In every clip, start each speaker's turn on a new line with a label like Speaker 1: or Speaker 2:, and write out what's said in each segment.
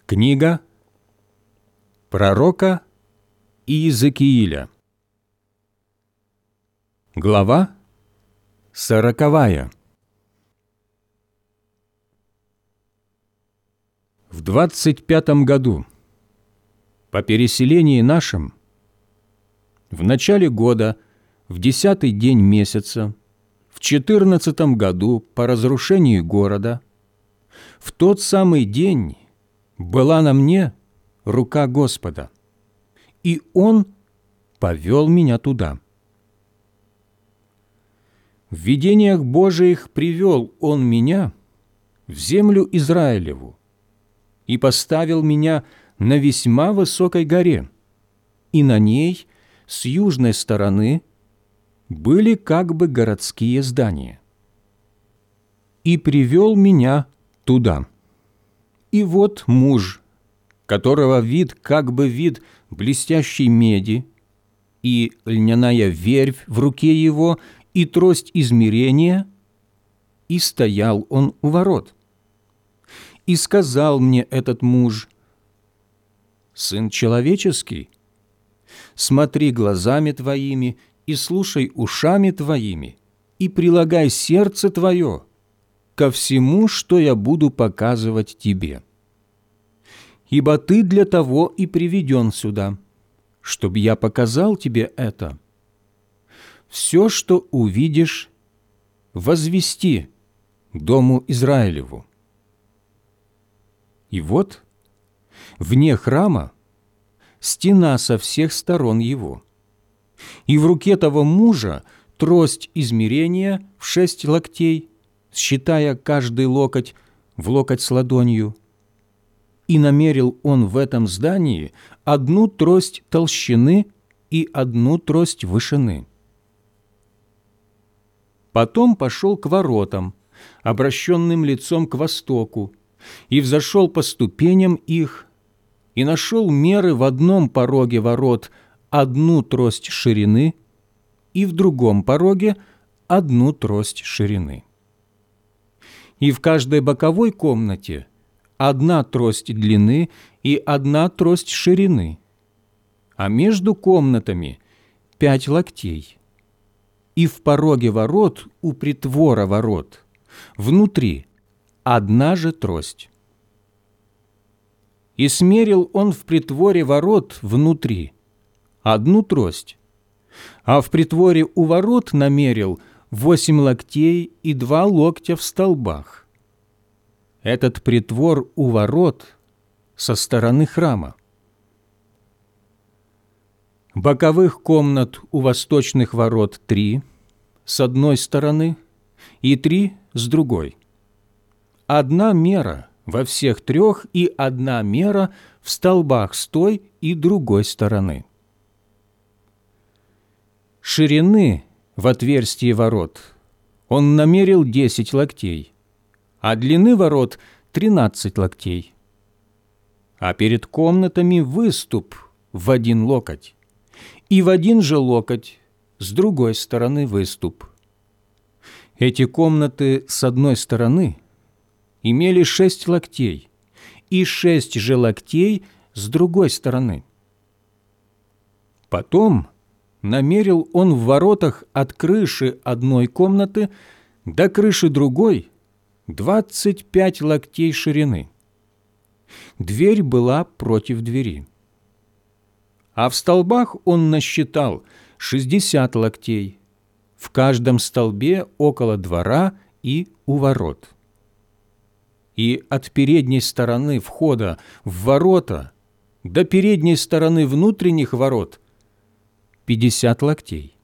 Speaker 1: Книга пророка Иезекииля. Глава 40. В 25 году, по переселении нашим, в начале года, в 10-й день месяца, в 14 году по разрушению города, в тот самый день была на мне рука Господа, и Он повел меня туда. В видениях Божиих привел Он меня в землю Израилеву и поставил меня на весьма высокой горе, и на ней с южной стороны были как бы городские здания. И привел меня туда. И вот муж, которого вид как бы вид блестящей меди, и льняная вервь в руке его, и трость измерения, и стоял он у ворот. И сказал мне этот муж: «Сын человеческий, смотри глазами твоими и слушай ушами твоими, и прилагай сердце твое ко всему, что я буду показывать тебе. Ибо ты для того и приведен сюда, чтобы я показал тебе это. Все, что увидишь, возвести дому Израилеву». И вот вне храма стена со всех сторон его, и в руке того мужа трость измерения в 6 локтей, считая каждый локоть в локоть с ладонью. И намерил он в этом здании 1 трость толщины и 1 трость вышины. Потом пошел к воротам, обращенным лицом к востоку, и взошел по ступеням их, и нашел меры в одном пороге ворот 1 трость ширины, и в другом пороге 1 трость ширины. И в каждой боковой комнате 1 трость длины и 1 трость ширины, а между комнатами 5 локтей. И в пороге ворот у притвора ворот внутри 1 же трость. И смерил он в притворе ворот внутри 1 трость, а в притворе у ворот намерил 8 локтей и 2 локтя в столбах. Этот притвор у ворот со стороны храма. Боковых комнат у восточных ворот 3 с одной стороны и 3 с другой. 1 мера во всех 3 и 1 мера в столбах с той и другой стороны. Ширины в отверстии ворот он намерил 10 локтей, а длины ворот 13 локтей. А перед комнатами выступ в 1 локоть, и в 1 же локоть с другой стороны выступ. Эти комнаты с одной стороны имели 6 локтей, и 6 же локтей с другой стороны. Потом намерил он в воротах от крыши одной комнаты до крыши другой 25 локтей ширины. Дверь была против двери. А в столбах он насчитал 60 локтей, в каждом столбе около двора и у ворот. И от передней стороны входа в ворота до передней стороны внутренних ворот 50 локтей.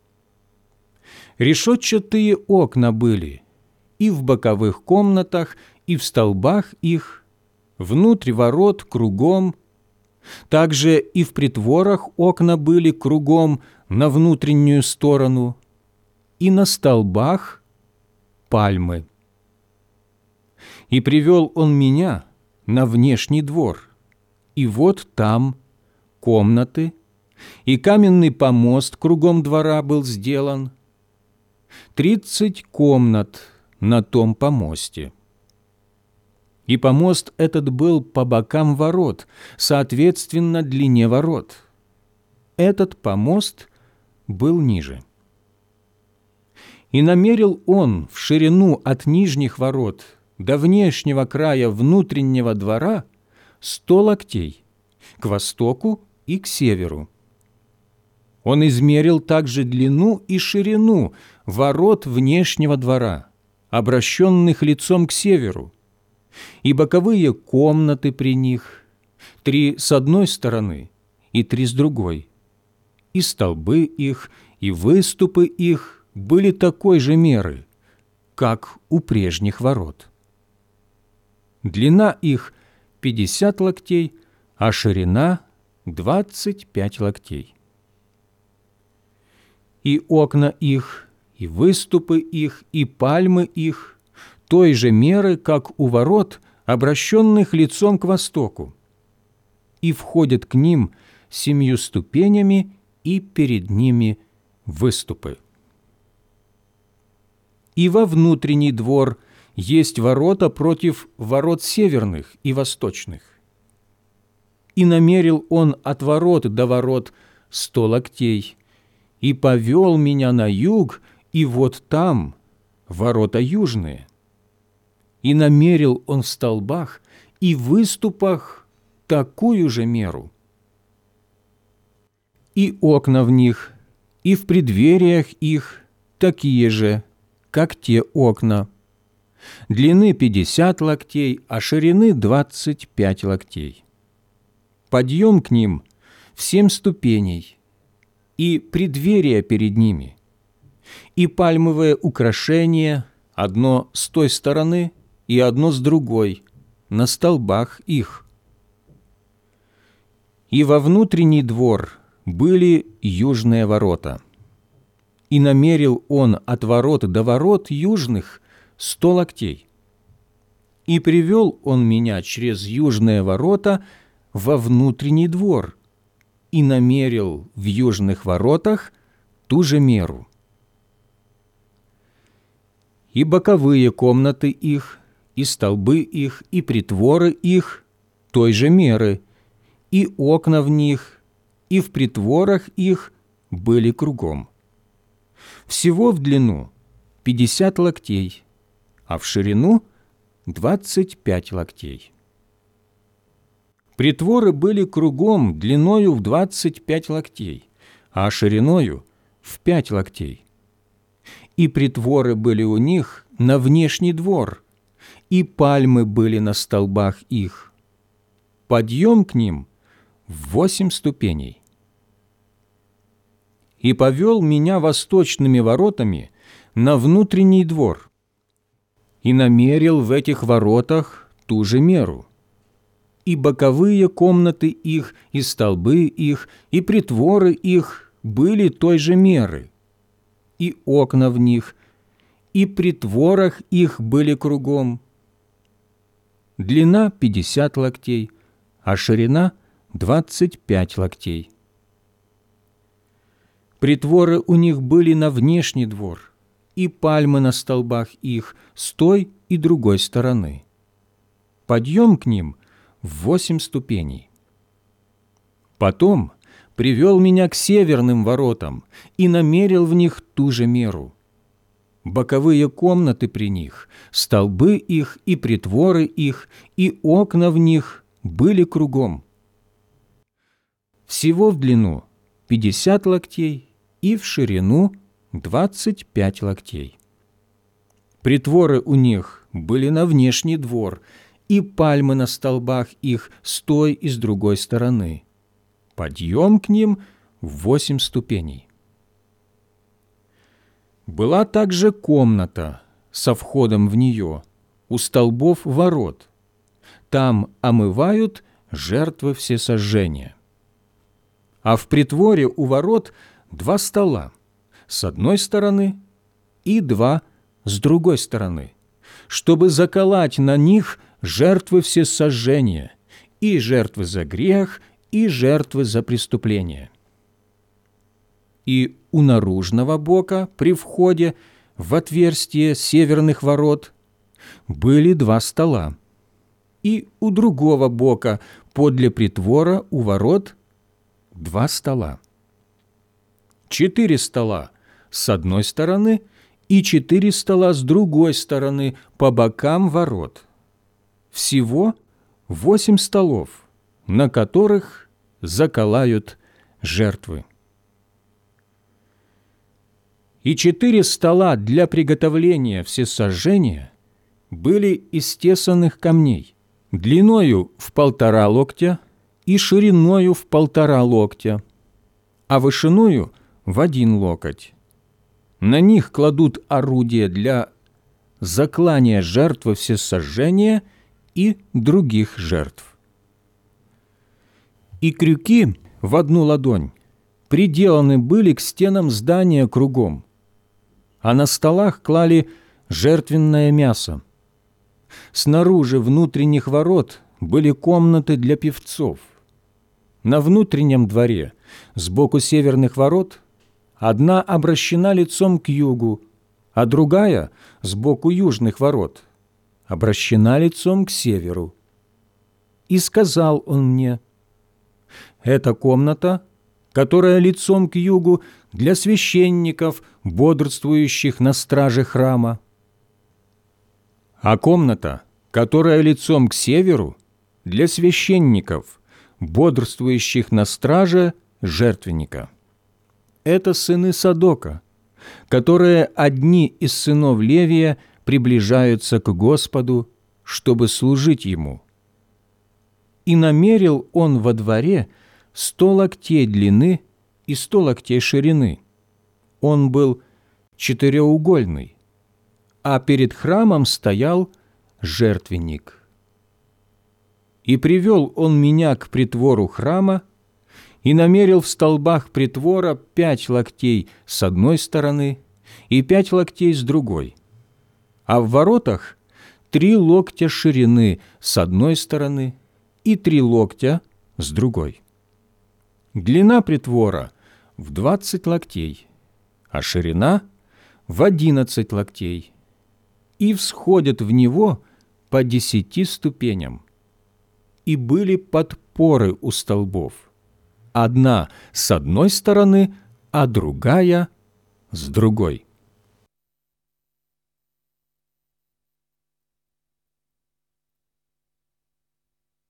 Speaker 1: Решетчатые окна были и в боковых комнатах, и в столбах их, внутрь ворот кругом. Также и в притворах окна были кругом на внутреннюю сторону, и на столбах пальмы. И привел он меня на внешний двор, и вот там комнаты, и каменный помост кругом двора был сделан, 30 комнат на том помосте. И помост этот был по бокам ворот, соответственно длине ворот. Этот помост был ниже. И намерил он в ширину от нижних ворот до внешнего края внутреннего двора 100 локтей, к востоку и к северу. Он измерил также длину и ширину ворот внешнего двора, обращенных лицом к северу, и боковые комнаты при них, 3 с одной стороны и 3 с другой, и столбы их, и выступы их были такой же меры, как у прежних ворот. Длина их 50 локтей, а ширина 25 локтей. И окна их, и выступы их, и пальмы их той же меры, как у ворот, обращенных лицом к востоку, и входят к ним 7 ступенями, и перед ними выступы. И во внутренний двор есть ворота против ворот северных и восточных. И намерил он от ворот до ворот 100 локтей, и повел меня на юг, и вот там ворота южные. И намерил он в столбах и выступах такую же меру. И окна в них, и в преддвериях их такие же, как те окна, длины 50 локтей, а ширины 25 локтей. Подъем к ним в 7 ступеней, и преддверия перед ними, и пальмовое украшение, одно с той стороны и одно с другой, на столбах их. И во внутренний двор были южные ворота. И намерил он от ворот до ворот южных 100 локтей. И привел он меня через южные ворота во внутренний двор, и намерил в южных воротах ту же меру. И боковые комнаты их, и столбы их, и притворы их той же меры, и окна в них, и в притворах их были кругом. Всего в длину 50 локтей, а в ширину 25 локтей. Притворы были кругом длиною в 25 локтей, а шириною в 5 локтей. И притворы были у них на внешний двор, и пальмы были на столбах их. Подъем к ним в 8 ступеней. И повел меня восточными воротами на внутренний двор, и намерил в этих воротах ту же меру. И боковые комнаты их, и столбы их, и притворы их были той же меры, и окна в них, и притворах их были кругом. Длина 50 локтей, а ширина 25 локтей. Притворы у них были на внешний двор, и пальмы на столбах их с той и другой стороны. Подъем к ним в 8 ступеней. Потом привел меня к северным воротам и намерил в них ту же меру. Боковые комнаты при них, столбы их и притворы их, и окна в них были кругом. Всего в длину 50 локтей и в ширину 25 локтей. Притворы у них были на внешний двор, и пальмы на столбах их с той и с другой стороны. Подъем к ним в 8 ступеней. Была также комната со входом в нее у столбов ворот. Там омывают жертвы всесожжения. А в притворе у ворот 2 стола с одной стороны и 2 с другой стороны, чтобы заколоть на них жертвы всесожжения, и жертвы за грех, и жертвы за преступление. И у наружного бока при входе в отверстие северных ворот были 2 стола, и у другого бока, подле притвора у ворот, 2 стола. 4 стола с одной стороны и 4 стола с другой стороны по бокам ворот. Всего 8 столов, на которых заколают жертвы. И 4 стола для приготовления всесожжения были из тесанных камней, длиною в 1,5 локтя и шириною в 1,5 локтя, а вышиною в 1 локоть. На них кладут орудия для заклания жертвы всесожжения и других жертв. И крюки в 1 ладонь приделаны были к стенам здания кругом, а на столах клали жертвенное мясо. Снаружи внутренних ворот были комнаты для певцов. На внутреннем дворе, сбоку северных ворот, одна обращена лицом к югу, а другая, сбоку южных ворот, обращена лицом к северу. И сказал он мне: «Эта комната, которая лицом к югу, для священников, бодрствующих на страже храма, а комната, которая лицом к северу, для священников, бодрствующих на страже жертвенника. Это сыны Садока, которые одни из сынов Левия приближаются к Господу, чтобы служить Ему. И намерил он во дворе 100 локтей длины и 100 локтей ширины. Он был четыреугольный, а перед храмом стоял жертвенник. И привел он меня к притвору храма, и намерил в столбах притвора 5 локтей с одной стороны и 5 локтей с другой, а в воротах 3 локтя ширины с одной стороны и 3 локтя с другой. Длина притвора в 20 локтей, а ширина в 11 локтей, и всходят в него по 10 ступеням. И были подпоры у столбов, одна с одной стороны, а другая с другой.